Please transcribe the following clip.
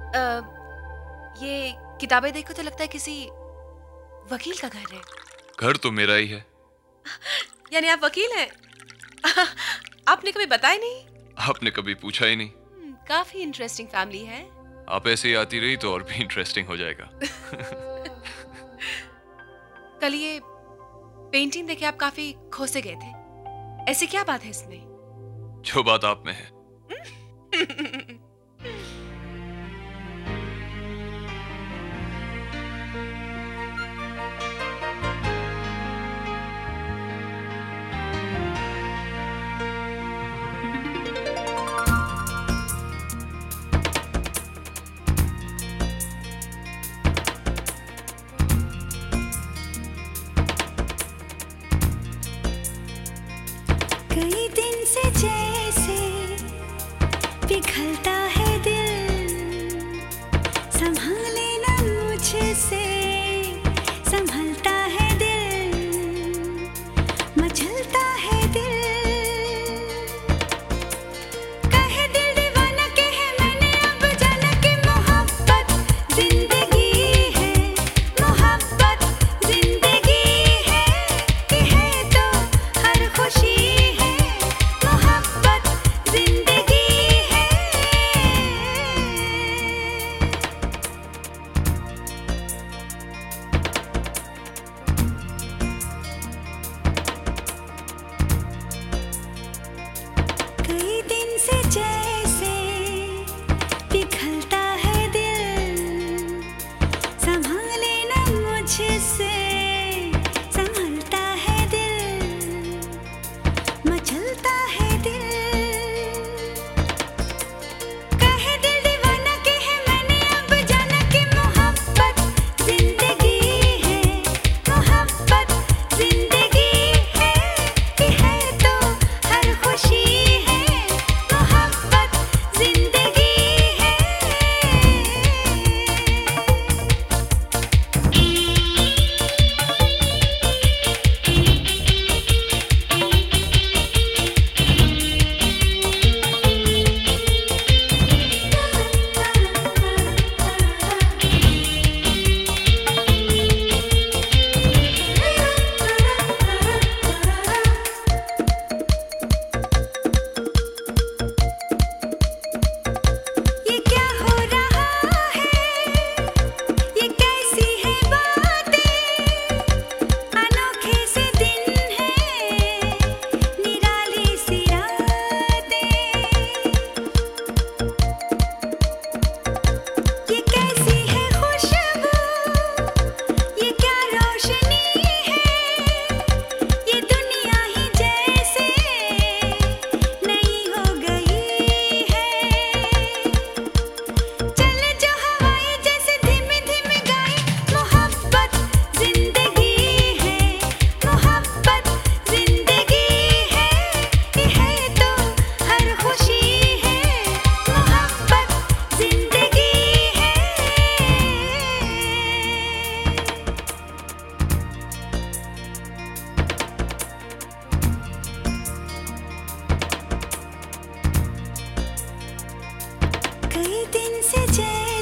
ये किताबें देखो तो लगता है किसी वकील का घर है। घर तो मेरा ही है। यानी आप वकील हैं? आपने कभी बताया नहीं। आपने कभी पूछा ही नहीं। काफी इंटरेस्टिंग फैमिली है। आप ऐसे ही आती रही तो और भी इंटरेस्टिंग हो जाएगा। कल ये पेंटिंग देखे आप काफी खो से गए थे। ऐसी क्या बात है इसमें? जो बात आप में है। कई दिन से जैसे पिघलता है दिल, संभाले ना मुझसे, संभलता है दिल, मचलता है दिल। कहे दिल दीवाना के है मैंने अब जाना कि मोहब्बत जिंदगी है, मोहब्बत जिंदगी है कि है तो हर खुशी है, मोहब्बत जिंदगी है। कई दिन से जैसे पिघलता है दिल, संभाले ना मुझसे, संभलता है दिल, मचलता है दिल। कहे दिल दीवाना के है मैंने अब जाना कि मोहब्बत जिंदगी है, मोहब्बत जिंदगी है कि है तो हर खुशी है, मोहब्बत जिंदगी है। ये क्या हो रहा है, ये कैसी है बातें, अनोखे से दिन है, निराली सी रातें। ये कैसी है खुशबू, ये क्या रोशनी है, ये दुनिया ही जैसे नई हो गई है। चले जो हवाएं जैसे धीमे धीमे गाए, मोहब्बत जिंदगी है, मोहब्बत जिंदगी है कि है तो हर खुशी है, मोहब्बत जिंदगी है। कई दिन से जैसे